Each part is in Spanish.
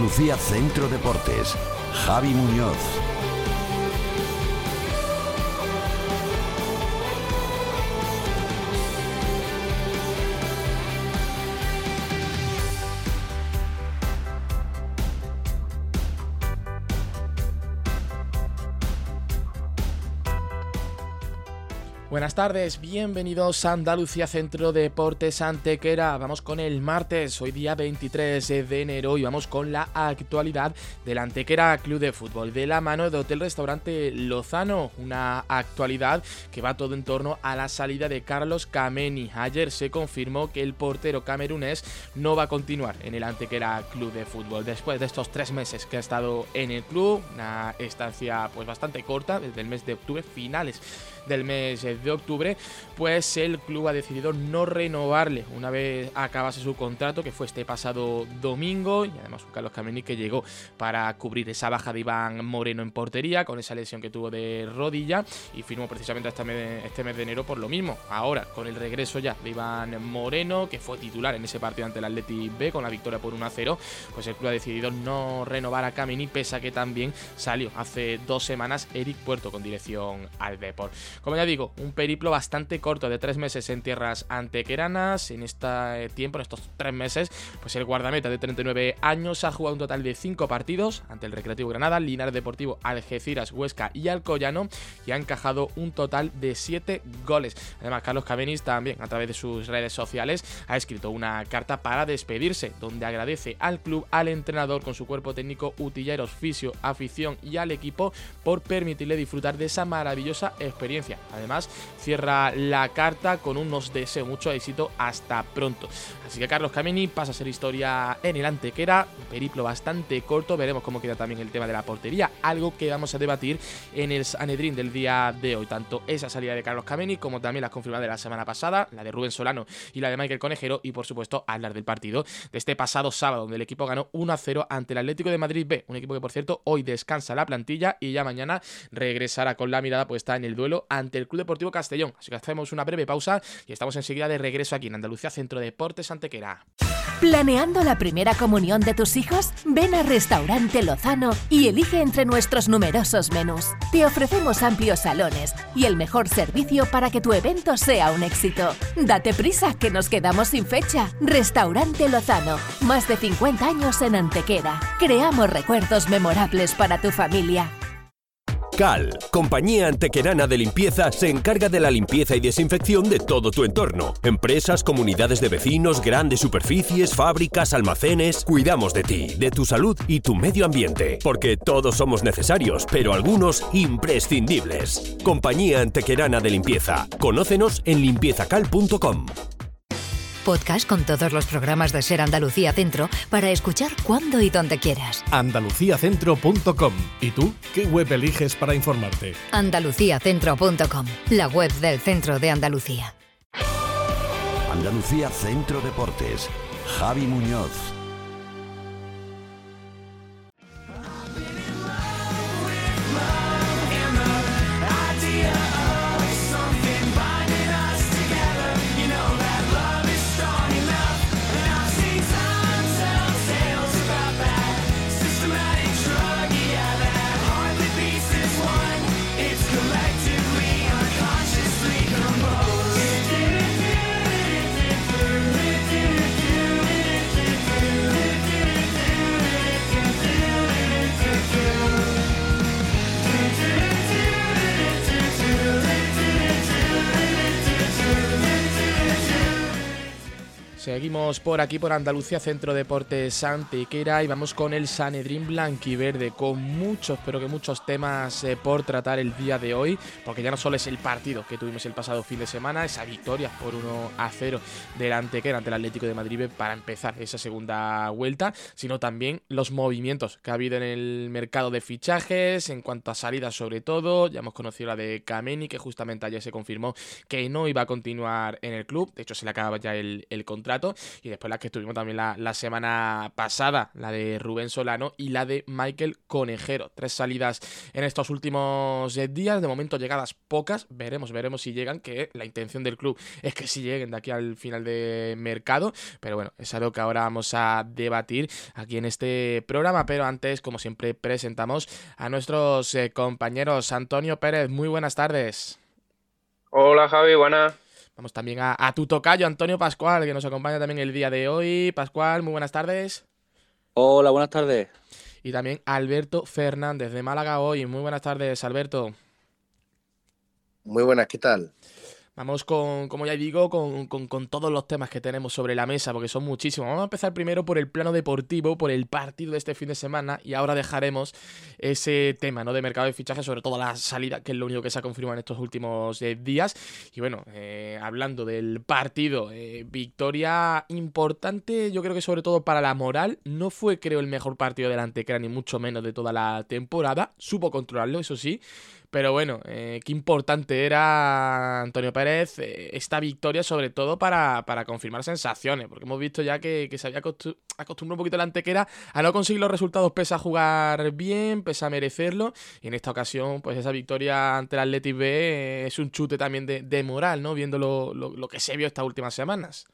Andalucía Centro Deportes. Javi Muñoz. Buenas tardes, bienvenidos a Andalucía Centro Deportes Antequera. Vamos con el martes, hoy día 23 de enero, y vamos con la actualidad del Antequera Club de Fútbol, de la mano de Hotel Restaurante Lozano. Una actualidad que va todo en torno a la salida de Carlos Kameni. Ayer se confirmó que el portero camerunés no va a continuar en el Antequera Club de Fútbol. Después de estos 3 meses que ha estado en el club, una estancia pues bastante corta, desde el mes de octubre, finales del mes de octubre, pues el club ha decidido no renovarle una vez acabase su contrato, que fue este pasado domingo, y además un Carlos Kameni que llegó para cubrir esa baja de Iván Moreno en portería, con esa lesión que tuvo de rodilla, y firmó precisamente este mes de enero por lo mismo. Ahora, con el regreso ya de Iván Moreno, que fue titular en ese partido ante el Athletic B, con la victoria por 1-0, pues el club ha decidido no renovar a Kameni, pese a que también salió hace 2 semanas Eric Puerto con dirección al Depor. Como ya digo, un periplo bastante corto de 3 meses en tierras antequeranas. En este tiempo, en estos 3 meses, pues el guardameta de 39 años ha jugado un total de 5 partidos ante el Recreativo Granada, Linares Deportivo, Algeciras, Huesca y Alcoyano, y ha encajado un total de 7 goles. Además, Carlos Kameni también, a través de sus redes sociales, ha escrito una carta para despedirse, donde agradece al club, al entrenador con su cuerpo técnico, utilleros, fisio, afición y al equipo por permitirle disfrutar de esa maravillosa experiencia. Además, cierra la carta con un "nos deseo mucho éxito, hasta pronto". Así que Carlos Kameni pasa a ser historia en el Antequera, un periplo bastante corto. Veremos cómo queda también el tema de la portería, algo que vamos a debatir en el Sanedrín del día de hoy. Tanto esa salida de Carlos Kameni como también las confirmadas de la semana pasada, la de Rubén Solano y la de Michael Conejero, y por supuesto hablar del partido de este pasado sábado, donde el equipo ganó 1-0 ante el Atlético de Madrid B, un equipo que por cierto hoy descansa la plantilla y ya mañana regresará con la mirada puesta en el duelo ante el Club Deportivo Castellón. Así que hacemos una breve pausa y estamos enseguida de regreso aquí en Andalucía Centro Deportes Antequera. ¿Planeando la primera comunión de tus hijos? Ven a Restaurante Lozano y elige entre nuestros numerosos menús. Te ofrecemos amplios salones y el mejor servicio para que tu evento sea un éxito. Date prisa, que nos quedamos sin fecha. Restaurante Lozano, más de 50 años en Antequera. Creamos recuerdos memorables para tu familia. Cal, compañía antequerana de limpieza, se encarga de la limpieza y desinfección de todo tu entorno. Empresas, comunidades de vecinos, grandes superficies, fábricas, almacenes. Cuidamos de ti, de tu salud y tu medio ambiente, porque todos somos necesarios, pero algunos imprescindibles. Compañía antequerana de limpieza. Conócenos en limpiezacal.com. Podcast con todos los programas de Ser Andalucía Centro para escuchar cuando y donde quieras. Andaluciacentro.com. ¿Y tú? ¿Qué web eliges para informarte? Andaluciacentro.com, la web del Centro de Andalucía. Andalucía Centro Deportes. Javi Muñoz. Seguimos por aquí, por Andalucía Centro Deportes Antequera, y vamos con el Sanedrín blanquiverde, con muchos, pero que muchos temas por tratar el día de hoy, porque ya no solo es el partido que tuvimos el pasado fin de semana, esa victoria por 1-0 del Antequera ante el Atlético de Madrid para empezar esa segunda vuelta, sino también los movimientos que ha habido en el mercado de fichajes, en cuanto a salidas sobre todo. Ya hemos conocido la de Kameni, que justamente ayer se confirmó que no iba a continuar en el club, de hecho se le acaba ya el contrato. y después las que tuvimos también la semana pasada, la de Rubén Solano y la de Michael Conejero. 3 salidas en estos últimos días, de momento llegadas pocas, veremos si llegan, que la intención del club es que sí lleguen de aquí al final de mercado, pero bueno, es algo que ahora vamos a debatir aquí en este programa. Pero antes, como siempre, presentamos a nuestros compañeros. Antonio Pérez, muy buenas tardes. Hola Javi, buenas. Vamos también a tu tocayo, Antonio Pascual, que nos acompaña también el día de hoy. Pascual, muy buenas tardes. Hola, buenas tardes. Y también Alberto Fernández de Málaga hoy. Muy buenas tardes, Alberto. Muy buenas, ¿qué tal? Vamos como ya digo, con todos los temas que tenemos sobre la mesa, porque son muchísimos. Vamos a empezar primero por el plano deportivo, por el partido de este fin de semana, y ahora dejaremos ese tema, ¿no?, de mercado de fichajes, sobre todo la salida, que es lo único que se ha confirmado en estos últimos días. Y bueno, hablando del partido, victoria importante, yo creo que sobre todo para la moral. No fue, creo, el mejor partido del Antequera, ni mucho menos de toda la temporada. Supo controlarlo, eso sí. Pero bueno, qué importante era, Antonio Pérez, esta victoria, sobre todo para confirmar sensaciones, porque hemos visto ya que se había acostumbrado un poquito la Antequera a no conseguir los resultados pese a jugar bien, pese a merecerlo, y en esta ocasión pues esa victoria ante el Athletic B es un chute también de moral, ¿no?, viendo lo que se vio estas últimas semanas.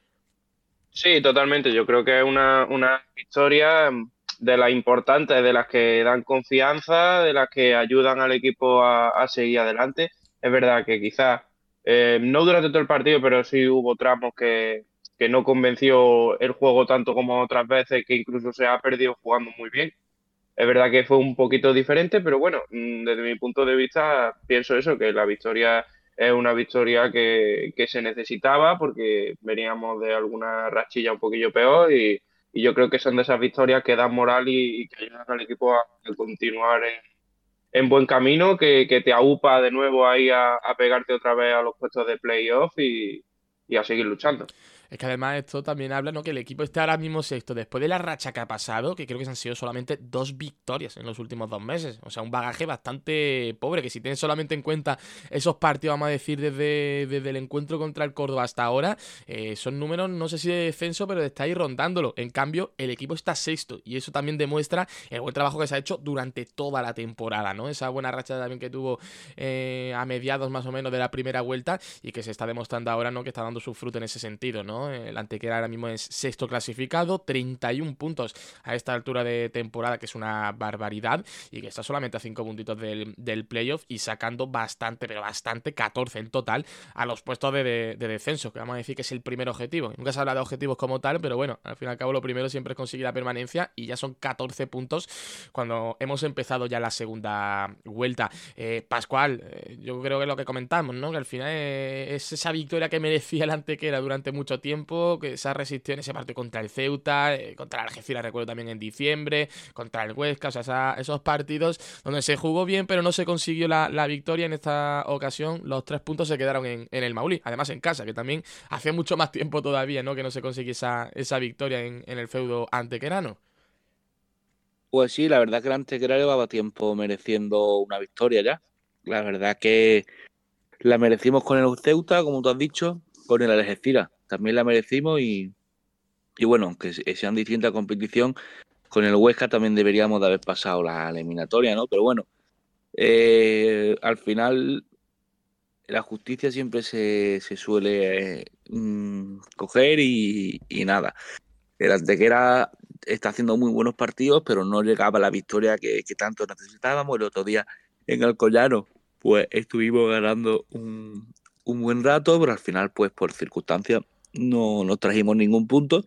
Sí, totalmente. Yo creo que es una victoria de las importantes, de las que dan confianza, de las que ayudan al equipo a seguir adelante. Es verdad que quizás, no durante todo el partido, pero sí hubo tramos que no convenció el juego tanto como otras veces, que incluso se ha perdido jugando muy bien. Es verdad que fue un poquito diferente, pero bueno, desde mi punto de vista pienso eso, que la victoria es una victoria que se necesitaba porque veníamos de alguna rachilla un poquillo peor y yo creo que son de esas victorias que dan moral y que ayudan al equipo a continuar en buen camino, que te aupa de nuevo ahí a pegarte otra vez a los puestos de playoff y a seguir luchando. Es que además esto también habla, ¿no?, que el equipo está ahora mismo sexto, después de la racha que ha pasado, que creo que han sido solamente 2 victorias en los últimos 2 meses. O sea, un bagaje bastante pobre, que si tienes solamente en cuenta esos partidos, vamos a decir, desde el encuentro contra el Córdoba hasta ahora, son números, no sé si de descenso, pero está ahí rondándolo. En cambio, el equipo está sexto, y eso también demuestra el buen trabajo que se ha hecho durante toda la temporada, ¿no? Esa buena racha también que tuvo a mediados más o menos de la primera vuelta, y que se está demostrando ahora, ¿no?, que está dando su fruto en ese sentido, ¿no? El Antequera ahora mismo es sexto clasificado, 31 puntos a esta altura de temporada, que es una barbaridad, y que está solamente a 5 puntitos del playoff y sacando bastante, pero bastante, 14 en total a los puestos de descenso, que vamos a decir que es el primer objetivo. Nunca se habla de objetivos como tal, pero bueno, al fin y al cabo lo primero siempre es conseguir la permanencia, y ya son 14 puntos cuando hemos empezado ya la segunda vuelta. Pascual, yo creo que es lo que comentamos, ¿no?, que al final es esa victoria que merecía el Antequera durante mucho tiempo, que se ha resistido en ese partido contra el Ceuta, contra el Algeciras, recuerdo también en diciembre, contra el Huesca. O sea, esos partidos donde se jugó bien pero no se consiguió la victoria. En esta ocasión los 3 puntos se quedaron en el Maulí, además en casa, que también hacía mucho más tiempo todavía, ¿no?, que no se consiguió esa victoria en el feudo antequerano. Pues sí, la verdad que el Antequera llevaba tiempo mereciendo una victoria ya. La verdad que la merecimos con el Ceuta, como tú has dicho, con el Algeciras también la merecimos y bueno, aunque sean distintas competición, con el Huesca también deberíamos de haber pasado la eliminatoria, ¿no? Pero bueno, al final la justicia siempre se suele coger y nada. El Antequera está haciendo muy buenos partidos, pero no llegaba a la victoria que tanto necesitábamos. El otro día en Alcoyano pues estuvimos ganando un buen rato, pero al final pues por circunstancias no nos trajimos ningún punto,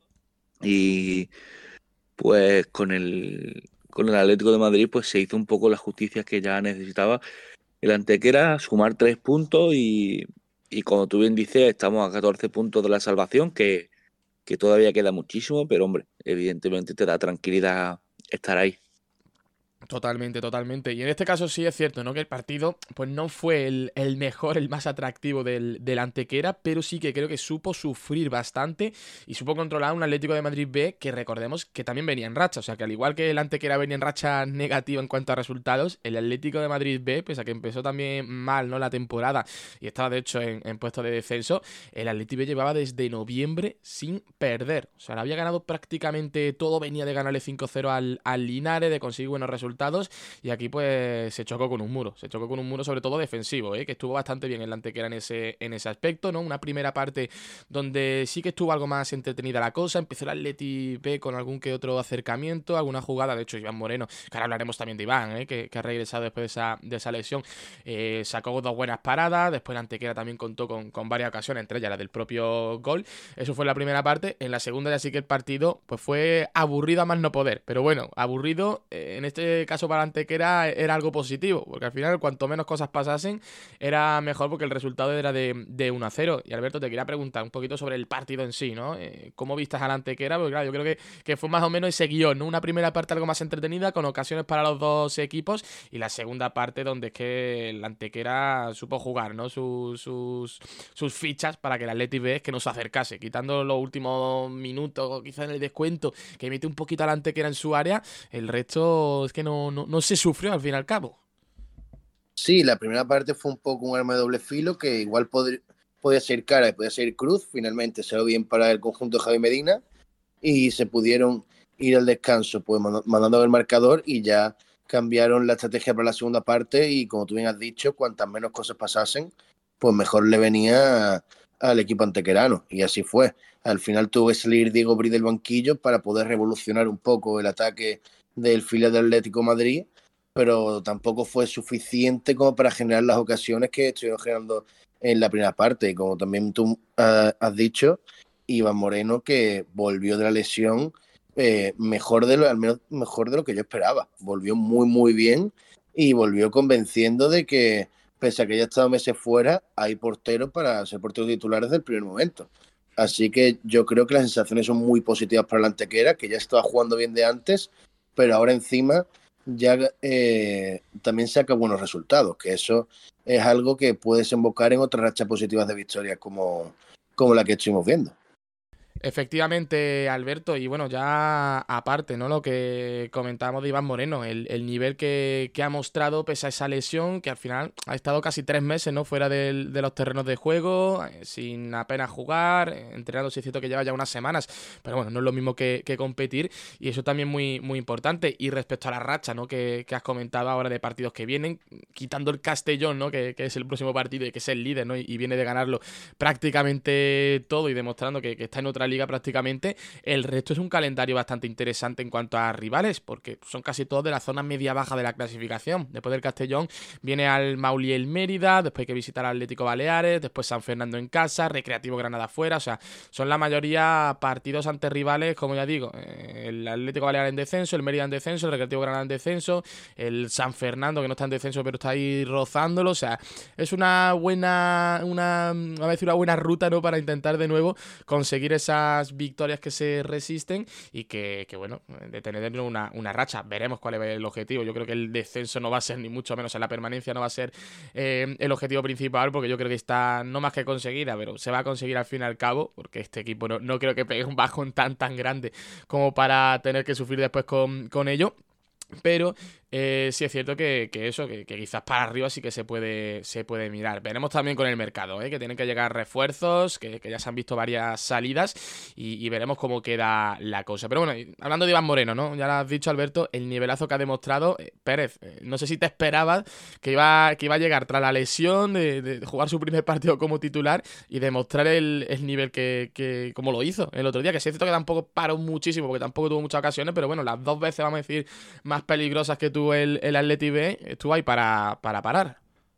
y pues con el Atlético de Madrid pues se hizo un poco la justicia que ya necesitaba el Antequera, sumar 3 puntos y como tú bien dices, estamos a 14 puntos de la salvación, que todavía queda muchísimo, pero hombre, evidentemente te da tranquilidad estar ahí. Totalmente, totalmente. Y en este caso sí es cierto, ¿no? Que el partido pues no fue el mejor, el más atractivo del Antequera, pero sí que creo que supo sufrir bastante y supo controlar un Atlético de Madrid B que recordemos que también venía en racha. O sea que al igual que el Antequera venía en racha negativa en cuanto a resultados, el Atlético de Madrid B, pese a que empezó también mal, ¿no? La temporada y estaba de hecho en puesto de descenso, el Atlético B llevaba desde noviembre sin perder. O sea, le había ganado prácticamente todo, venía de ganarle 5-0 al Linares, de conseguir buenos resultados. Y aquí pues se chocó con un muro, sobre todo defensivo, que estuvo bastante bien el Antequera en ese aspecto, ¿no? Una primera parte donde sí que estuvo algo más entretenida la cosa, empezó el Atleti B con algún que otro acercamiento, alguna jugada, de hecho Iván Moreno, que ahora hablaremos también de Iván, que ha regresado después de esa lesión, sacó 2 buenas paradas, después el Antequera también contó con varias ocasiones, entre ellas la del propio gol. Eso fue en la primera parte. En la segunda ya sí que el partido pues fue aburrido a más no poder, pero bueno, aburrido en este caso para Antequera era algo positivo, porque al final cuanto menos cosas pasasen era mejor porque el resultado era de 1-0. Y Alberto, te quería preguntar un poquito sobre el partido en sí, ¿no? ¿Cómo vistas al Antequera? Porque claro, yo creo que fue más o menos ese guión, ¿no? Una primera parte algo más entretenida, con ocasiones para los dos equipos, y la segunda parte donde es que el Antequera supo jugar, ¿no? Sus fichas para que el Atleti B es que no se acercase, quitando los últimos minutos, quizás en el descuento, que mete un poquito al Antequera en su área, el resto es que no se sufrió al fin y al cabo. Sí, la primera parte fue un poco un arma de doble filo que igual podía ser cara y podía ser cruz. Finalmente se dio bien para el conjunto de Javi Medina y se pudieron ir al descanso pues mandando el marcador y ya cambiaron la estrategia para la segunda parte y como tú bien has dicho, cuantas menos cosas pasasen, pues mejor le venía al equipo antequerano y así fue. Al final tuvo que salir Diego Bri del banquillo para poder revolucionar un poco el ataque del filial del Atlético de Madrid, pero tampoco fue suficiente como para generar las ocasiones que estuvieron generando en la primera parte. Y como también tú has dicho, Iván Moreno, que volvió de la lesión al menos mejor de lo que yo esperaba. Volvió muy, muy bien y volvió convenciendo de que, pese a que ya ha estado meses fuera, hay porteros para ser porteros titulares del primer momento. Así que yo creo que las sensaciones son muy positivas para la Antequera, que ya estaba jugando bien de antes, pero ahora encima ya también saca buenos resultados, que eso es algo que puede desembocar en otras rachas positivas de victorias como la que estuvimos viendo. Efectivamente, Alberto, y bueno, ya aparte, ¿no? Lo que comentábamos de Iván Moreno, el nivel que ha mostrado pese a esa lesión, que al final ha estado casi 3 meses, ¿no? Fuera de los terrenos de juego, sin apenas jugar, entrenando, sí es cierto que lleva ya unas semanas, pero bueno, no es lo mismo que competir, y eso también muy, muy importante. Y respecto a la racha, ¿no? Que has comentado ahora de partidos que vienen, quitando el Castellón, ¿no? Que es el próximo partido y que es el líder, ¿no? Y viene de ganarlo prácticamente todo y demostrando que está en otra liga prácticamente. El resto es un calendario bastante interesante en cuanto a rivales, porque son casi todos de la zona media-baja de la clasificación. Después del Castellón viene al Mauli el Mérida, después hay que visitar al Atlético Baleares, después San Fernando en casa, Recreativo Granada fuera, o sea, son la mayoría partidos ante rivales, como ya digo, el Atlético Baleares en descenso, el Mérida en descenso, el Recreativo Granada en descenso, el San Fernando que no está en descenso pero está ahí rozándolo, o sea, es una buena ruta, ¿no? Para intentar de nuevo conseguir esas victorias que se resisten y que bueno, de tener una racha. Veremos cuál es el objetivo. Yo creo que el descenso no va a ser, ni mucho menos, la permanencia no va a ser el objetivo principal, porque yo creo que está no más que conseguida, pero se va a conseguir al fin y al cabo, porque este equipo no creo que pegue un bajón tan grande como para tener que sufrir después con ello. Pero sí es cierto que quizás para arriba sí que se puede mirar. Veremos también con el mercado, que tienen que llegar refuerzos, que ya se han visto varias salidas y veremos cómo queda la cosa. Pero bueno, hablando de Iván Moreno, ¿no? Ya lo has dicho, Alberto, el nivelazo que ha demostrado Pérez. No sé si te esperabas que iba a llegar tras la lesión de jugar su primer partido como titular y demostrar el nivel que como lo hizo el otro día, que sí es cierto que tampoco paró muchísimo porque tampoco tuvo muchas ocasiones, pero bueno, las 2 veces, vamos a decir, más peligrosas que tuvo el Atleti B, estuvo ahí para parar.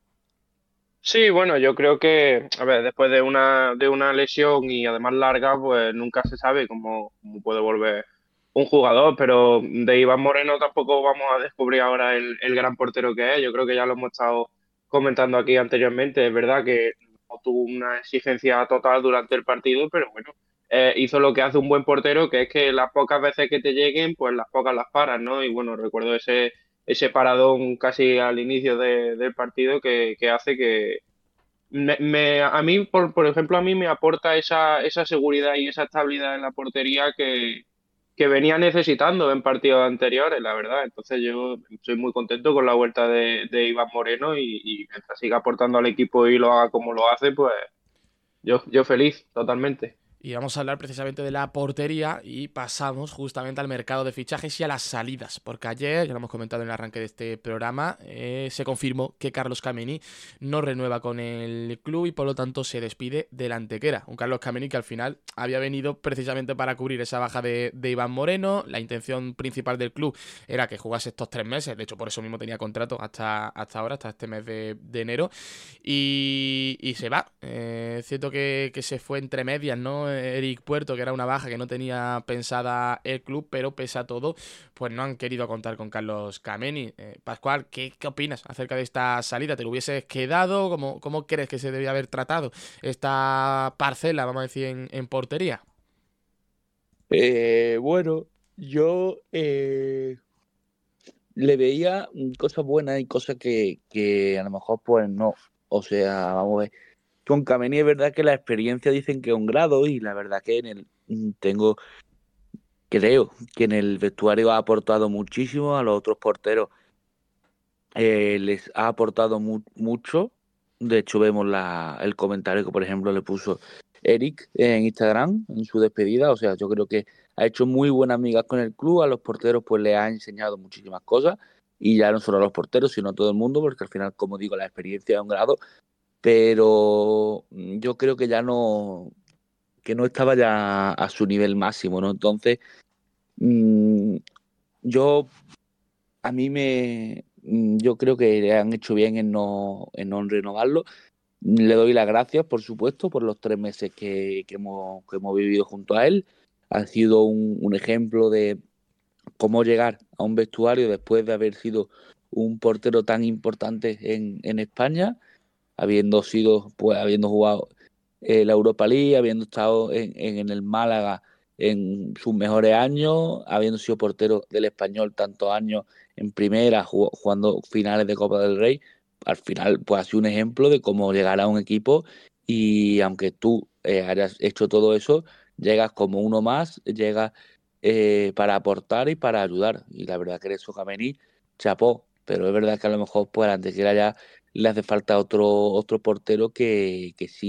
Sí, bueno, yo creo que, a ver, después de una lesión y además larga, pues nunca se sabe cómo puede volver un jugador, pero de Iván Moreno tampoco vamos a descubrir ahora el gran portero que es. Yo creo que ya lo hemos estado comentando aquí anteriormente. Es verdad que no tuvo una exigencia total durante el partido, pero bueno, hizo lo que hace un buen portero, que es que las pocas veces que te lleguen, pues las pocas las paras, ¿no? Y bueno, recuerdo ese paradón casi al inicio del partido que hace que a mí, por ejemplo, a mí me aporta esa seguridad y esa estabilidad en la portería que venía necesitando en partidos anteriores, la verdad. Entonces yo estoy muy contento con la vuelta de Iván Moreno y mientras siga aportando al equipo y lo haga como lo hace, pues yo feliz, totalmente. Y vamos a hablar precisamente de la portería y pasamos justamente al mercado de fichajes y a las salidas, porque ayer, ya lo hemos comentado en el arranque de este programa, se confirmó que Carlos Kameni no renueva con el club y por lo tanto se despide del Antequera. Un Carlos Kameni que al final había venido precisamente para cubrir esa baja de Iván Moreno. La intención principal del club era que jugase estos 3 meses, de hecho por eso mismo tenía contrato hasta ahora, hasta este mes de enero, y se va. Es cierto que se fue entre medias, ¿no? Eric Puerto, que era una baja que no tenía pensada el club, pero pese a todo, pues no han querido contar con Carlos Kameni. Pascual, ¿qué opinas acerca de esta salida? ¿Te lo hubieses quedado? ¿Cómo crees que se debía haber tratado esta parcela, vamos a decir, en portería? Bueno, yo le veía cosas buenas y cosas que a lo mejor pues no. O sea, vamos a ver. Con Kameni es verdad que la experiencia dicen que es un grado y la verdad que creo que en el vestuario ha aportado muchísimo a los otros porteros. Les ha aportado mucho. De hecho, vemos el comentario que, por ejemplo, le puso Eric en Instagram en su despedida. O sea, yo creo que ha hecho muy buenas amigas con el club. A los porteros pues les ha enseñado muchísimas cosas. Y ya no solo a los porteros, sino a todo el mundo, porque al final, como digo, la experiencia es un grado. Pero yo creo que que no estaba ya a su nivel máximo, ¿no? Entonces, yo yo creo que han hecho bien en no renovarlo. Le doy las gracias, por supuesto, por los 3 meses que hemos vivido junto a él. Ha sido un ejemplo de cómo llegar a un vestuario después de haber sido un portero tan importante en España, habiendo jugado la Europa League, habiendo estado en el Málaga en sus mejores años, habiendo sido portero del Español tantos años en primera, jugando finales de Copa del Rey. Al final, pues ha sido un ejemplo de cómo llegar a un equipo y aunque tú hayas hecho todo eso, llegas como uno más, llegas para aportar y para ayudar. Y la verdad que eso, Kameni, chapó. Pero es verdad que a lo mejor pues al Antequera ya le hace falta otro portero que sí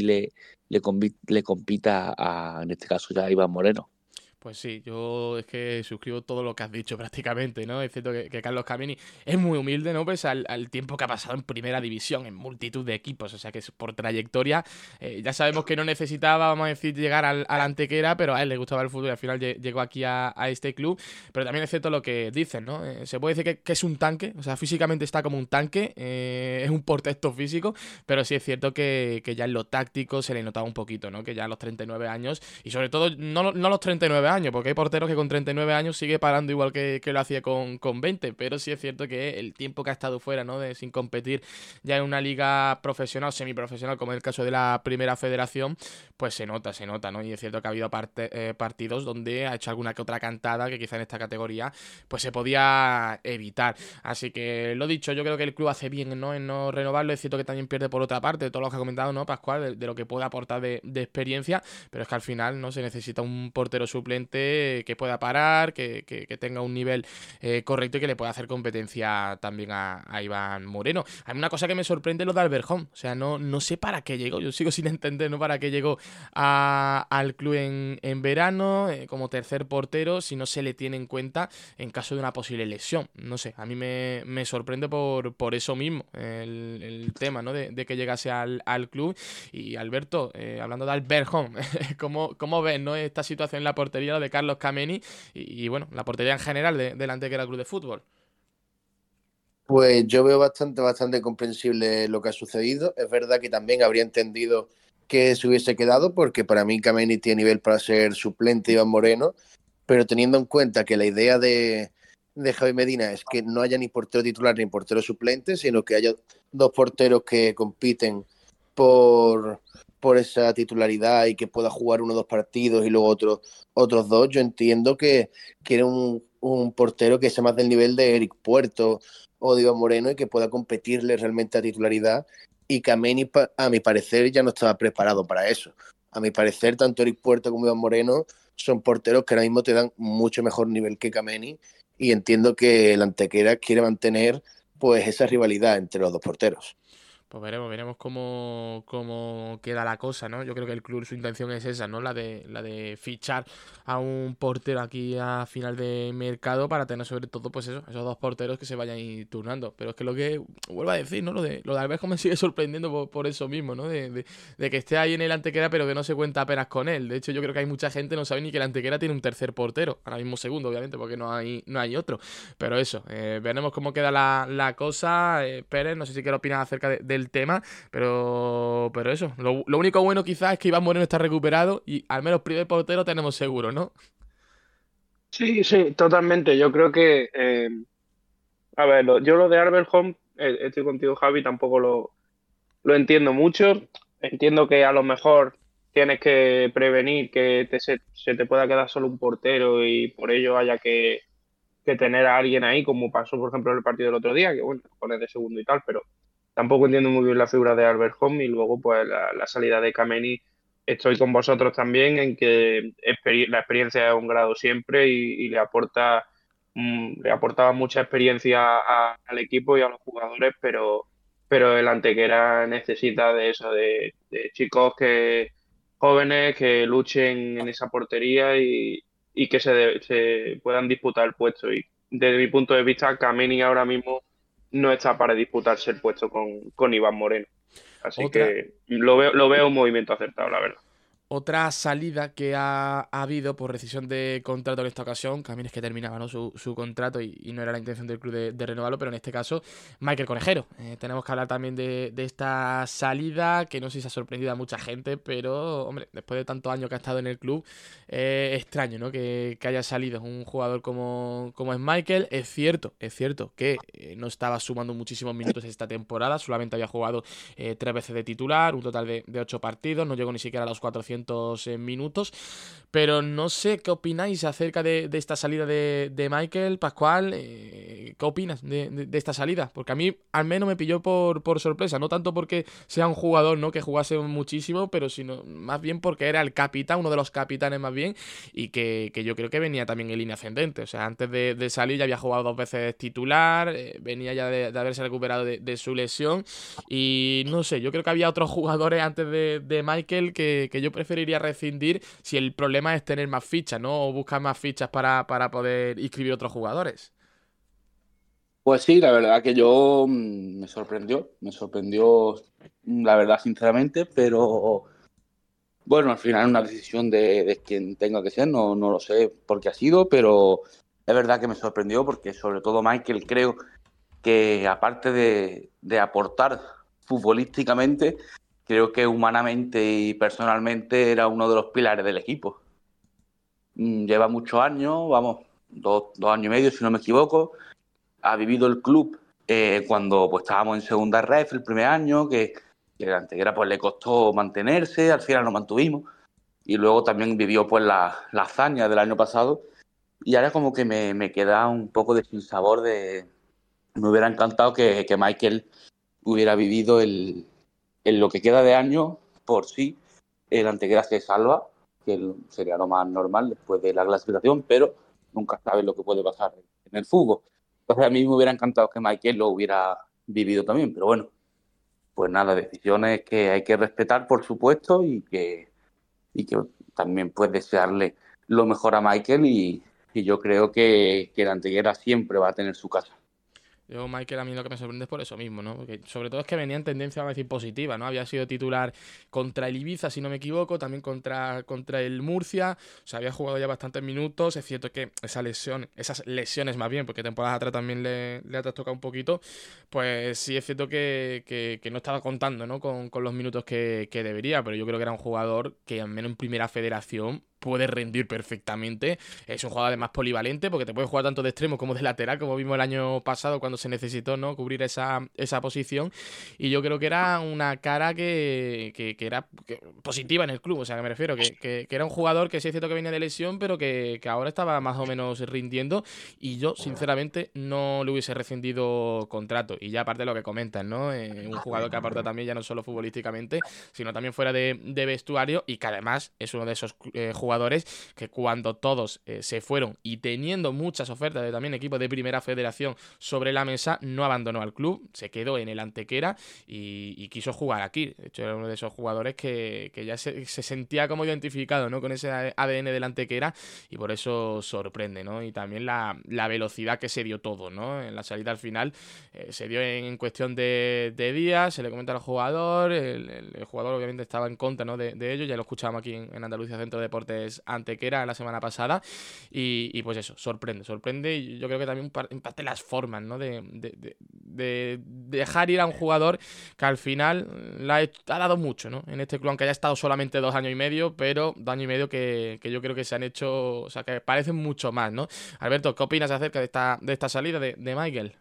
le compita en este caso ya a Iván Moreno. Pues sí, yo es que suscribo todo lo que has dicho prácticamente, ¿no? Es cierto que Carlos Kameni es muy humilde, ¿no? Pues al tiempo que ha pasado en primera división, en multitud de equipos, o sea que por trayectoria, ya sabemos que no necesitaba, vamos a decir, llegar al Antequera, pero a él le gustaba el fútbol y al final llegó aquí a este club. Pero también es cierto lo que dicen, ¿no? Se puede decir que es un tanque, o sea, físicamente está como un tanque, es un portento físico, pero sí es cierto que ya en lo táctico se le notaba un poquito, ¿no? Que ya a los 39 años, y sobre todo no los 39 años, porque hay porteros que con 39 años sigue parando igual que lo hacía con 20, pero sí es cierto que el tiempo que ha estado fuera, ¿no? Sin competir ya en una liga profesional, semiprofesional, como es el caso de la Primera Federación, pues se nota, ¿no? Y es cierto que ha habido partidos donde ha hecho alguna que otra cantada que quizá en esta categoría pues se podía evitar. Así que lo dicho, yo creo que el club hace bien, ¿no? En no renovarlo. Es cierto que también pierde por otra parte, de todo lo que ha comentado, ¿no, Pascual? De lo que puede aportar de experiencia, pero es que al final no se necesita un portero suplente que pueda parar, que tenga un nivel correcto y que le pueda hacer competencia también a Iván Moreno. Hay una cosa que me sorprende, lo de Alberjón. O sea, no sé para qué llegó. Yo sigo sin entender, ¿no? Para qué llegó al club en verano como tercer portero si no se le tiene en cuenta en caso de una posible lesión. No sé, a mí me sorprende por eso mismo el tema, ¿no? De que llegase al club. Y Alberto, hablando de Alberjón, ¿cómo ves, ¿no? Esta situación en la portería de Carlos Kameni y bueno, la portería en general del Antequera Club de Fútbol? Pues yo veo bastante comprensible lo que ha sucedido. Es verdad que también habría entendido que se hubiese quedado, porque para mí Kameni tiene nivel para ser suplente de Iván Moreno, pero teniendo en cuenta que la idea de Javi Medina es que no haya ni portero titular ni portero suplente, sino que haya 2 porteros que compiten por esa titularidad y que pueda jugar 1 o 2 partidos y luego otros 2, yo entiendo que quiere un un portero que sea más del nivel de Eric Puerto o de Iván Moreno y que pueda competirle realmente a titularidad, y Kameni, a mi parecer, ya no estaba preparado para eso. A mi parecer, tanto Eric Puerto como Iván Moreno son porteros que ahora mismo te dan mucho mejor nivel que Kameni, y entiendo que el Antequera quiere mantener pues esa rivalidad entre los dos porteros. Pues veremos cómo queda la cosa, ¿no? Yo creo que el club, su intención es esa, ¿no? La de fichar a un portero aquí a final de mercado para tener sobre todo, pues eso, esos dos porteros que se vayan a ir turnando. Pero es que lo que vuelvo a decir, ¿no? Lo de Alberto me sigue sorprendiendo por eso mismo, ¿no? De que esté ahí en el Antequera, pero que no se cuenta apenas con él. De hecho, yo creo que hay mucha gente que no sabe ni que el Antequera tiene un tercer portero. Ahora mismo segundo, obviamente, porque no hay otro. Pero eso, veremos cómo queda la cosa. Pérez, no sé si qué opinas acerca del tema, pero eso. Lo único bueno quizás es que Iván Moreno está recuperado y al menos primer portero tenemos seguro, ¿no? Sí, sí, totalmente. Yo creo que, a ver, yo lo de Albert Home, estoy contigo, Javi, tampoco lo entiendo mucho. Entiendo que a lo mejor tienes que prevenir que se te pueda quedar solo un portero y por ello haya que tener a alguien ahí, como pasó, por ejemplo, en el partido del otro día, que bueno, pones de segundo y tal, pero tampoco entiendo muy bien la figura de Albert Home, y luego pues la salida de Kameni. Estoy con vosotros también en que la experiencia es un grado siempre y le aportaba mucha experiencia al equipo y a los jugadores, pero el Antequera necesita de eso, de chicos jóvenes que luchen en esa portería y que se puedan disputar el puesto. Y desde mi punto de vista, Kameni ahora mismo no está para disputarse el puesto con Iván Moreno. Así Otra, que lo veo un movimiento acertado, la verdad. Otra salida que ha habido por rescisión de contrato en esta ocasión, también es que terminaba, ¿no? su contrato y no era la intención del club de renovarlo, pero en este caso, Michael Conejero. Tenemos que hablar también de esta salida, que no sé si ha sorprendido a mucha gente, pero, hombre, después de tantos años que ha estado en el club, extraño, ¿no? Que haya salido un jugador como es Michael. Es cierto que no estaba sumando muchísimos minutos esta temporada, solamente había jugado 3 veces de titular, un total de 8 partidos, no llegó ni siquiera a los 400 minutos, pero no sé qué opináis acerca de esta salida de Michael. Pascual, ¿qué opinas de esta salida? Porque a mí al menos me pilló por sorpresa, no tanto porque sea un jugador, ¿no?, que jugase muchísimo, pero sino más bien porque era el capitán, uno de los capitanes más bien, y que yo creo que venía también en línea ascendente. O sea, antes de salir ya había jugado 2 veces titular, venía ya de haberse recuperado de su lesión, y no sé, yo creo que había otros jugadores antes de Michael que yo preferiría rescindir si el problema es tener más fichas, ¿no? O buscar más fichas para poder inscribir otros jugadores. Pues sí, la verdad que yo me sorprendió la verdad sinceramente, pero bueno, al final es una decisión de quien tenga que ser, no lo sé por qué ha sido, pero es verdad que me sorprendió porque sobre todo Michael creo que aparte de aportar futbolísticamente, creo que humanamente y personalmente era uno de los pilares del equipo. Lleva muchos años, vamos, 2 años y medio si no me equivoco. Ha vivido el club cuando pues estábamos en segunda ref el primer año, que la Antequera pues le costó mantenerse, al final nos mantuvimos, y luego también vivió pues la hazaña del año pasado, y ahora como que me queda un poco de sinsabor me hubiera encantado que Michael hubiera vivido en lo que queda de año por sí. El Antequera se salva, que sería lo más normal después de la clasificación, pero nunca sabes lo que puede pasar en el fútbol. Entonces a mí me hubiera encantado que Michael lo hubiera vivido también, pero bueno, pues nada, decisiones que hay que respetar, por supuesto, y que también puedes desearle lo mejor a Michael, y yo creo que la Antequera siempre va a tener su casa. Yo, Michael, a mí lo que me sorprende es por eso mismo, ¿no? Porque sobre todo es que venía en tendencia, vamos a decir, positiva, ¿no? Había sido titular contra el Ibiza, si no me equivoco, también contra el Murcia. O sea, había jugado ya bastantes minutos. Es cierto que esas lesiones más bien, porque temporada atrás también le ha trastocado un poquito, pues sí es cierto que no estaba contando, ¿no?, con los minutos que debería, pero yo creo que era un jugador que al menos en primera federación puede rendir perfectamente. Es un jugador además polivalente porque te puede jugar tanto de extremo como de lateral, como vimos el año pasado cuando se necesitó, ¿no?, cubrir esa posición. Y yo creo que era una cara que era positiva en el club. O sea, que me refiero que era un jugador que sí es cierto que venía de lesión, pero que ahora estaba más o menos rindiendo. Y yo, sinceramente, no le hubiese rescindido contrato. Y ya aparte de lo que comentan, ¿no? Un jugador que aporta también ya no solo futbolísticamente, sino también fuera de vestuario, y que además es uno de esos jugadores que cuando todos se fueron y teniendo muchas ofertas de también equipos de primera federación sobre la mesa, no abandonó al club, se quedó en el Antequera y quiso jugar aquí. De hecho, era uno de esos jugadores que ya se sentía como identificado, ¿no?, con ese ADN del Antequera, y por eso sorprende, ¿no? Y también la velocidad que se dio todo, ¿no? En la salida al final se dio en cuestión de días. Se le comenta al jugador, el jugador obviamente estaba en contra, ¿no?, de ello. Ya lo escuchábamos aquí en Andalucía Centro de Deportes Antequera la semana pasada, y pues eso, sorprende, y yo creo que también en parte las formas, ¿no?, de dejar ir a un jugador que al final ha dado mucho, ¿no?, en este club, aunque haya estado solamente 2 años y medio, pero 2 años y medio que yo creo que se han hecho, o sea, que parecen mucho más, ¿no? Alberto, ¿qué opinas acerca de esta salida de Michael?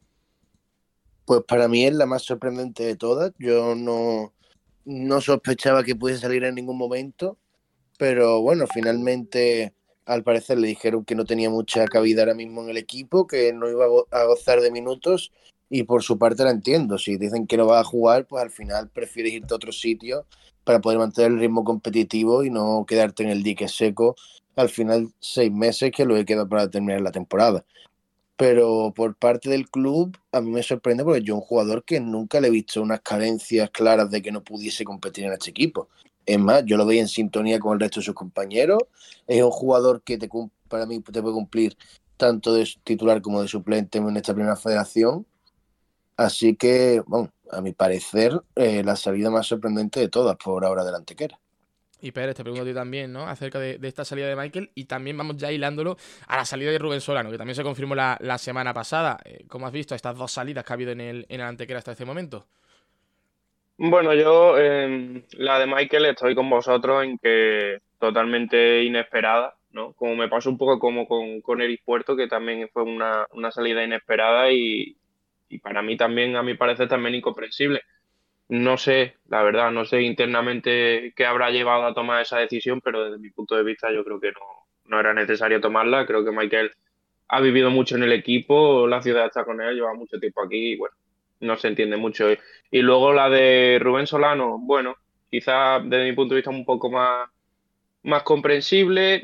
Pues para mí es la más sorprendente de todas. Yo no sospechaba que pudiese salir en ningún momento, pero bueno, finalmente al parecer le dijeron que no tenía mucha cabida ahora mismo en el equipo, que no iba a gozar de minutos, y por su parte la entiendo. Si dicen que no va a jugar, pues al final prefieres irte a otro sitio para poder mantener el ritmo competitivo y no quedarte en el dique seco al final 6 meses, que lo que queda para terminar la temporada. Pero por parte del club a mí me sorprende, porque yo un jugador que nunca le he visto unas carencias claras de que no pudiese competir en este equipo. Es más, yo lo veía en sintonía con el resto de sus compañeros. Es un jugador que para mí te puede cumplir tanto de titular como de suplente en esta primera federación. Así que, bueno, a mi parecer, la salida más sorprendente de todas por ahora del Antequera. Y Pérez, te pregunto a ti también, ¿no?, acerca de esta salida de Michael, y también vamos ya hilándolo a la salida de Rubén Solano, que también se confirmó la semana pasada. ¿Cómo has visto estas 2 salidas que ha habido en el Antequera hasta este momento? Bueno, yo la de Michael estoy con vosotros en que totalmente inesperada, ¿no? Como me pasó un poco como con Eric Puerto, que también fue una salida inesperada y para mí también, a mi parecer, también incomprensible. No sé, la verdad, no sé internamente qué habrá llevado a tomar esa decisión, pero desde mi punto de vista yo creo que no era necesario tomarla. Creo que Michael ha vivido mucho en el equipo, la ciudad está con él, lleva mucho tiempo aquí y bueno, no se entiende mucho. Y luego la de Rubén Solano, bueno, quizás desde mi punto de vista un poco más comprensible.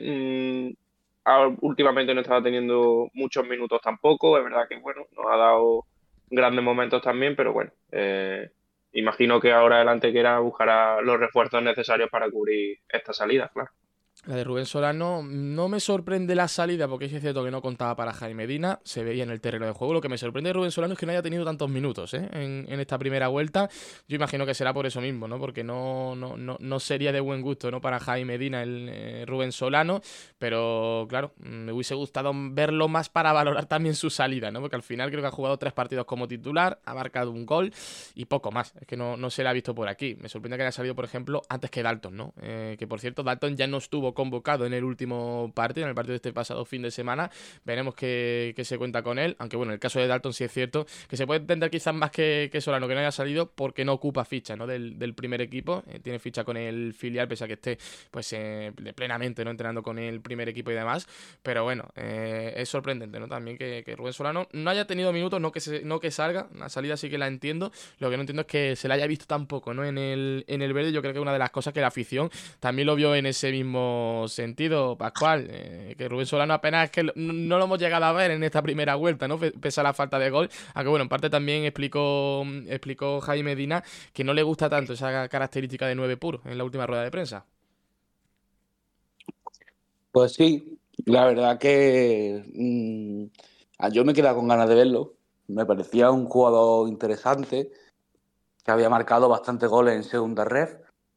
Últimamente no estaba teniendo muchos minutos tampoco, es verdad que bueno, nos ha dado grandes momentos también, pero bueno, imagino que ahora el Antequera buscará los refuerzos necesarios para cubrir esta salida, claro. La de Rubén Solano no me sorprende la salida, porque es cierto que no contaba para Jaime Medina, se veía en el terreno de juego. Lo que me sorprende de Rubén Solano es que no haya tenido tantos minutos en esta primera vuelta. Yo imagino que será por eso mismo, ¿no? Porque no sería de buen gusto, ¿no?, para Jaime Medina el Rubén Solano, pero claro, me hubiese gustado verlo más para valorar también su salida, ¿no? Porque al final creo que ha jugado 3 partidos como titular, ha marcado un gol y poco más. Es que no se le ha visto por aquí. Me sorprende que haya salido, por ejemplo, antes que Dalton, ¿no? Que por cierto, Dalton ya no estuvo convocado en el último partido, en el partido de este pasado fin de semana. Veremos que se cuenta con él, aunque bueno, en el caso de Dalton sí es cierto que se puede entender quizás más que Solano, que no haya salido porque no ocupa ficha, ¿no?, del primer equipo. Tiene ficha con el filial, pese a que esté pues plenamente, ¿no?, entrenando con el primer equipo y demás. Pero bueno, es sorprendente, ¿no?, también que Rubén Solano no haya tenido minutos, no que salga. La salida sí que la entiendo. Lo que no entiendo es que se la haya visto tampoco, ¿no?, en el verde. Yo creo que una de las cosas que la afición también lo vio en ese mismo sentido, Pascual, que Rubén Solano apenas es que no lo hemos llegado a ver en esta primera vuelta, ¿no?, pese a la falta de gol. Aunque bueno, en parte también explicó Jaime Medina que no le gusta tanto esa característica de 9 puro en la última rueda de prensa. Pues sí, la verdad que yo me he quedado con ganas de verlo. Me parecía un jugador interesante, que había marcado bastantes goles en segunda red.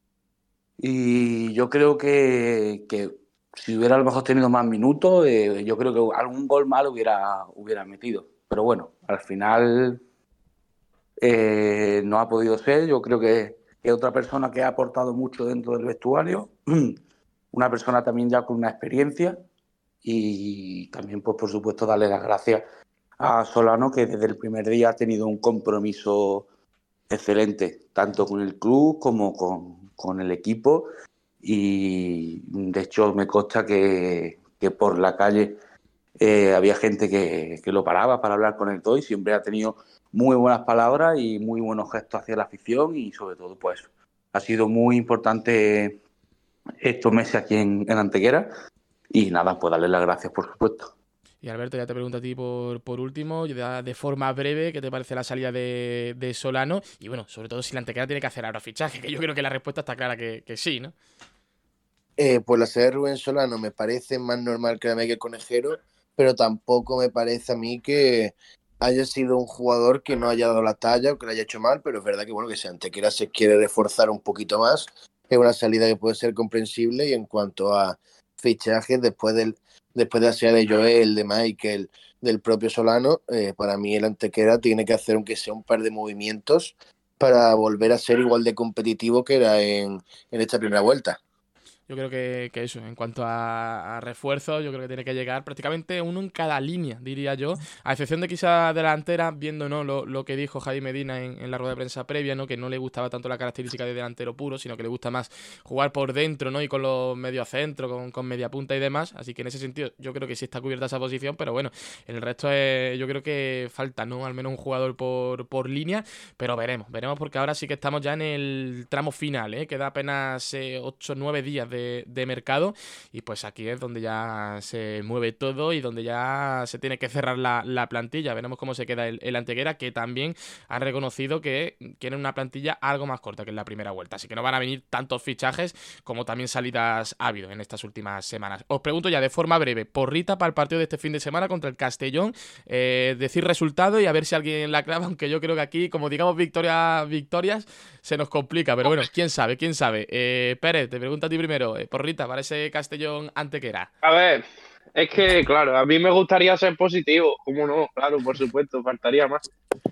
Y yo creo que si hubiera a lo mejor tenido más minutos, yo creo que algún gol más hubiera metido. Pero bueno, al final no ha podido ser. Yo creo que es otra persona que ha aportado mucho dentro del vestuario. una persona también ya con una experiencia, y también, pues por supuesto, darle las gracias a Solano, que desde el primer día ha tenido un compromiso excelente, tanto con el club como con el equipo, y de hecho me consta que por la calle había gente que lo paraba para hablar con él todo, y siempre ha tenido muy buenas palabras y muy buenos gestos hacia la afición, y sobre todo pues ha sido muy importante estos meses aquí en Antequera, y nada, pues darle las gracias por supuesto. Y Alberto, ya te pregunto a ti por último, ya de forma breve, ¿qué te parece la salida de Solano? Y bueno, sobre todo si la Antequera tiene que hacer ahora fichaje, que yo creo que la respuesta está clara que sí, ¿no? Pues la salida de Rubén Solano me parece más normal que la de Mikel Conejero, pero tampoco me parece a mí que haya sido un jugador que no haya dado la talla o que lo haya hecho mal, pero es verdad que bueno, que si Antequera se quiere reforzar un poquito más, es una salida que puede ser comprensible. Y en cuanto a fichajes, después de la salida de Joel, de Mikel, del propio Solano, para mí el Antequera tiene que hacer aunque sea un par de movimientos para volver a ser igual de competitivo que era en esta primera vuelta. Yo creo que eso, en cuanto a refuerzos, yo creo que tiene que llegar prácticamente uno en cada línea, diría yo, a excepción de quizá delantera, viendo, ¿no?, lo que dijo Javi Medina en la rueda de prensa previa, ¿no?, que no le gustaba tanto la característica de delantero puro, sino que le gusta más jugar por dentro, ¿no?, y con los mediocentros, con media punta y demás, así que en ese sentido yo creo que sí está cubierta esa posición, pero bueno, en el resto yo creo que falta, ¿no?, al menos un jugador por línea, pero veremos porque ahora sí que estamos ya en el tramo final, queda apenas 8 o 9 días de mercado, y pues aquí es donde ya se mueve todo y donde ya se tiene que cerrar la plantilla. Veremos cómo se queda el Antequera, que también han reconocido que quieren una plantilla algo más corta que en la primera vuelta, así que no van a venir tantos fichajes como también salidas ha habido en estas últimas semanas. Os pregunto ya de forma breve, porrita para el partido de este fin de semana contra el Castellón, decir resultado y a ver si alguien la clava, aunque yo creo que aquí, como digamos victorias, se nos complica, pero bueno, quién sabe. Pérez, te pregunto a ti primero, porrita para ese Castellón Antequera. A ver, es que, claro, a mí me gustaría ser positivo, ¿cómo no? Claro, por supuesto, faltaría más.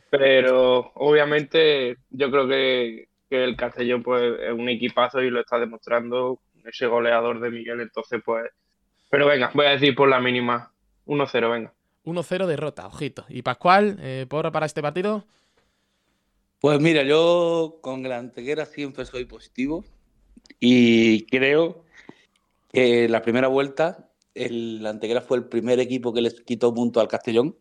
Pero obviamente yo creo que el Castellón pues es un equipazo y lo está demostrando ese goleador de Miguel, entonces pues... Pero venga, voy a decir por la mínima, 1-0, venga. 1-0 derrota, ojito. ¿Y Pascual, porra para este partido? Pues mira, yo con el Antequera siempre soy positivo, y creo que la primera vuelta el Antequera fue el primer equipo que les quitó puntos al Castellón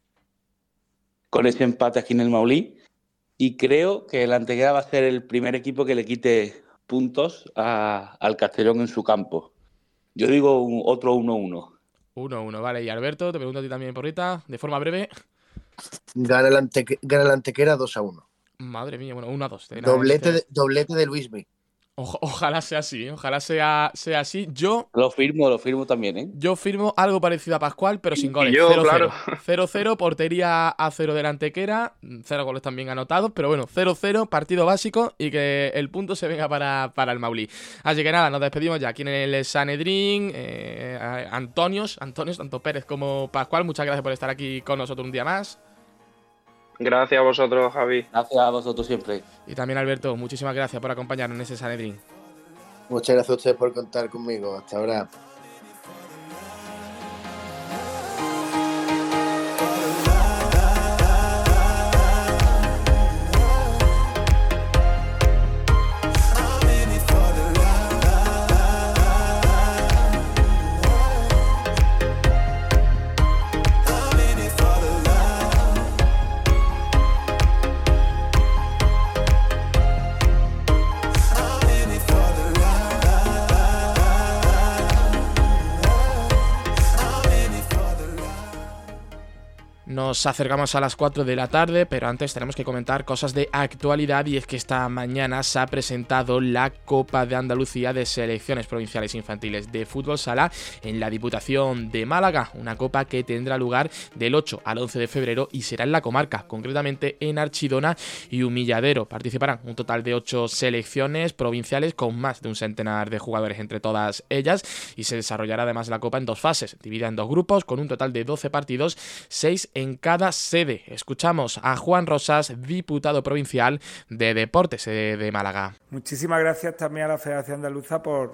con ese empate aquí en el Maulí, y creo que el Antequera va a ser el primer equipo que le quite puntos al Castellón en su campo. Yo digo otro 1-1. 1-1, vale. Y Alberto, te pregunto a ti también, porrita, de forma breve. Gana el Antequera 2-1. Madre mía, bueno, 1-2. Doblete de Luismi. Ojalá sea así, ojalá sea así. Yo lo firmo también, Yo firmo algo parecido a Pascual, pero sin goles. Yo, 0-0. claro. 0-0, portería a 0 del Antequera, 0 goles también anotados, pero bueno, 0-0, partido básico, y que el punto se venga para el Maulí. Así que nada, nos despedimos ya aquí en el Sanedrín. Antonios, tanto Pérez como Pascual, muchas gracias por estar aquí con nosotros un día más. Gracias a vosotros, Javi. Gracias a vosotros siempre. Y también Alberto, muchísimas gracias por acompañarnos en ese Sanedrín. Muchas gracias a ustedes por contar conmigo. Hasta ahora. Nos acercamos a las 4 de la tarde, pero antes tenemos que comentar cosas de actualidad, y es que esta mañana se ha presentado la Copa de Andalucía de Selecciones Provinciales Infantiles de Fútbol Sala en la Diputación de Málaga, una copa que tendrá lugar del 8 al 11 de febrero y será en la comarca, concretamente en Archidona y Humilladero. Participarán un total de 8 selecciones provinciales con más de un centenar de jugadores entre todas ellas, y se desarrollará además la copa en 2 fases, dividida en 2 grupos con un total de 12 partidos, 6 en cada sede. Escuchamos a Juan Rosas, diputado provincial de Deportes de Málaga. Muchísimas gracias también a la Federación Andaluza por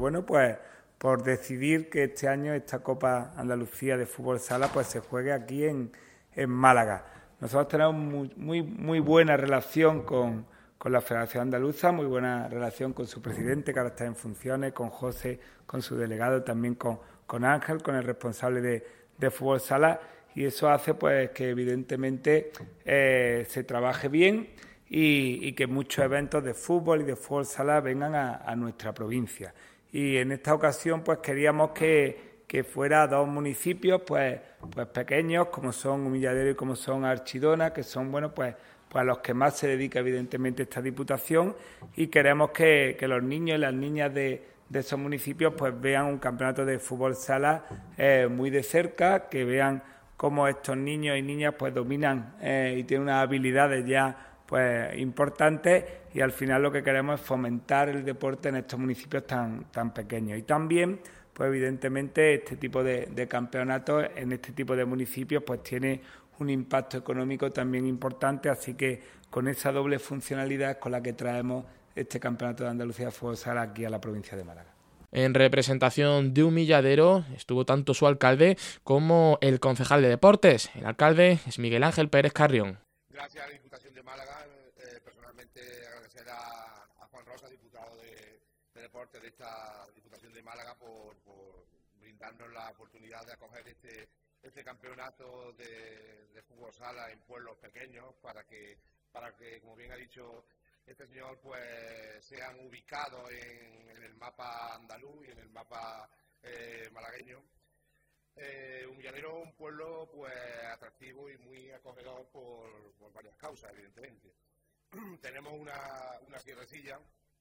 decidir que este año esta Copa Andalucía de Fútbol Sala pues se juegue aquí en Málaga. Nosotros tenemos muy buena relación con la Federación Andaluza, muy buena relación con su presidente, que ahora está en funciones, con José, con su delegado, también con Ángel, con el responsable de Fútbol Sala, y eso hace pues que evidentemente se trabaje bien y que muchos eventos de fútbol y de Fútbol Sala vengan a nuestra provincia. Y en esta ocasión pues queríamos que fuera 2 municipios pues pequeños, como son Humilladero y como son Archidona, que son pues a los que más se dedica evidentemente esta Diputación, y queremos que los niños y las niñas de esos municipios pues vean un campeonato de fútbol sala muy de cerca, que vean cómo estos niños y niñas pues dominan y tienen unas habilidades ya pues importantes, y al final lo que queremos es fomentar el deporte en estos municipios tan pequeños. Y también pues evidentemente este tipo de campeonatos en este tipo de municipios pues tiene un impacto económico también importante, así que con esa doble funcionalidad es con la que traemos este Campeonato de Andalucía de Fútbol Sala aquí a la provincia de Málaga. En representación de Humilladero estuvo tanto su alcalde como el concejal de deportes. El alcalde es Miguel Ángel Pérez Carrión. Gracias a la Diputación de Málaga, personalmente agradecer a Juan Rosa, diputado de deportes de esta Diputación de Málaga, por brindarnos la oportunidad de acoger este campeonato de fútbol sala en pueblos pequeños, para que, como bien ha dicho este señor, pues sean ubicados en el mapa andaluz y en el mapa malagueño. Humilladero es un pueblo pues atractivo y muy acogedor por varias causas, evidentemente. Tenemos una sierrecilla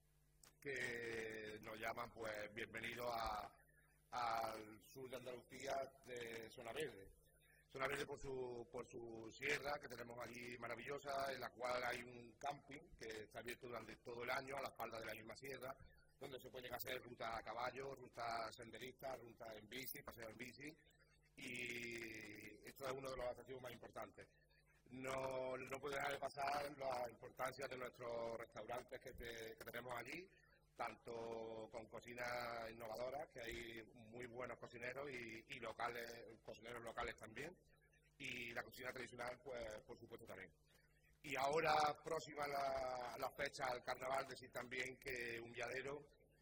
que nos llaman pues bienvenidos al sur de Andalucía, de Zona Verde. Zona Verde por su sierra que tenemos allí maravillosa, en la cual hay un camping que está abierto durante todo el año a la falda de la misma sierra, donde se pueden hacer rutas a caballo, rutas senderistas, rutas en bici, paseos en bici, y esto es uno de los atractivos más importantes. No puede dejar de pasar la importancia de nuestros restaurantes que tenemos allí, tanto con cocinas innovadoras, que hay muy buenos cocineros y cocineros locales también, y la cocina tradicional, pues por supuesto también. Y ahora, próxima la fecha al carnaval, decir también que Humilladero,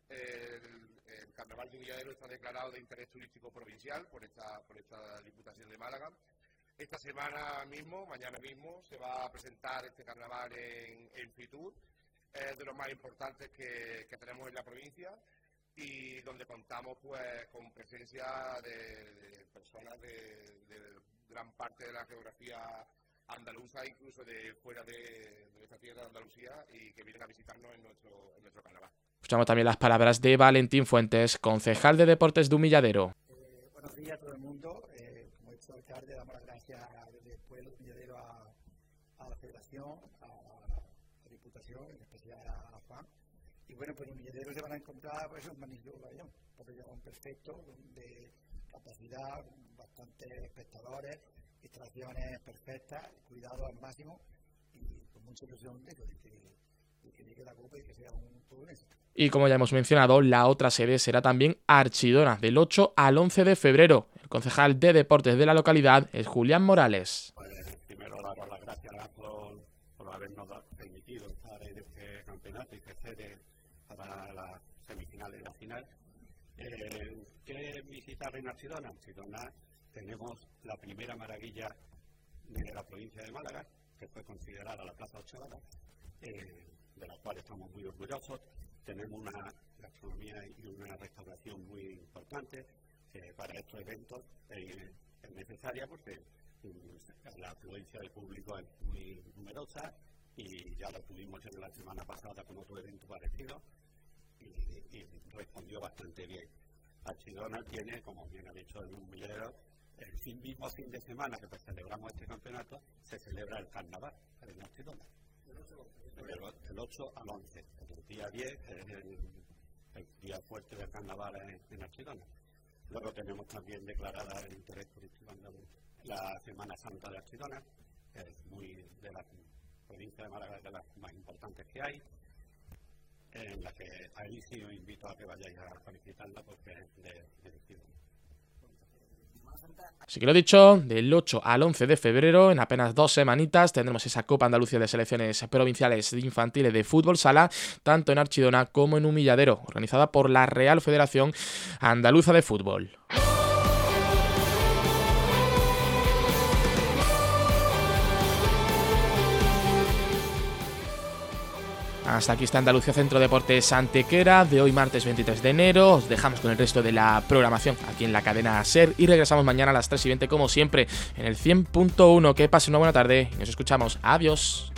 el carnaval de Humilladero está declarado de interés turístico provincial por esta Diputación de Málaga. Esta semana mismo, mañana mismo, se va a presentar este carnaval en Fitur, de los más importantes que tenemos en la provincia, y donde contamos pues con presencia de personas de gran parte de la geografía andaluza, incluso de fuera de esta tierra de Andalucía, y que vienen a visitarnos en nuestro carnaval. Escuchamos también las palabras de Valentín Fuentes, concejal de Deportes de Humilladero. Buenos días a todo el mundo. Como he dicho el alcalde, damos las gracias desde el pueblo de Humilladero a la Federación, a la Diputación, en especial a Juan. Y bueno, pues en Humilladero se van a encontrar pues, un magnífico pabellón perfecto, de capacidad, bastantes espectadores, instalaciones perfectas, cuidado al máximo, y con mucha ilusión de que llegue la Copa y que sea todo un éxito. Y como ya hemos mencionado, la otra sede será también Archidona, del 8 al 11 de febrero. El concejal de deportes de la localidad es Julián Morales. Pues primero daros las gracias por habernos permitido estar en este campeonato y ser sede para las semifinales y la final. ¿Qué visitar en Archidona? En Archidona tenemos la primera maravilla de la provincia de Málaga, que fue considerada la Plaza Archidona, de la cual estamos muy orgullosos. Tenemos una gastronomía y una restauración muy importante, que para estos eventos es necesaria porque la afluencia del público es muy numerosa, y ya lo tuvimos en la semana pasada con otro evento parecido y respondió bastante bien. Archidona tiene, como bien ha dicho en Humilladero, el mismo fin de semana que celebramos este campeonato, se celebra el carnaval en Archidona. Del 8 al 11. El día 10 es el día fuerte del carnaval en Archidona. Luego tenemos también declarada el interés turístico andaluz la la Semana Santa de Archidona, que es de la provincia de Málaga, de las más importantes que hay, en la que ahí sí os invito a que vayáis a visitarla porque es de estilo. Así que lo dicho, del 8 al 11 de febrero, en apenas 2 semanitas, tendremos esa Copa Andalucía de Selecciones Provinciales de Infantiles de Fútbol Sala, tanto en Archidona como en Humilladero, organizada por la Real Federación Andaluza de Fútbol. Hasta aquí está Andalucía Centro Deportes Antequera de hoy martes 23 de enero. Os dejamos con el resto de la programación aquí en la cadena SER y regresamos mañana a las 3:20 como siempre en el 100.1. Que pasen una buena tarde y nos escuchamos. Adiós.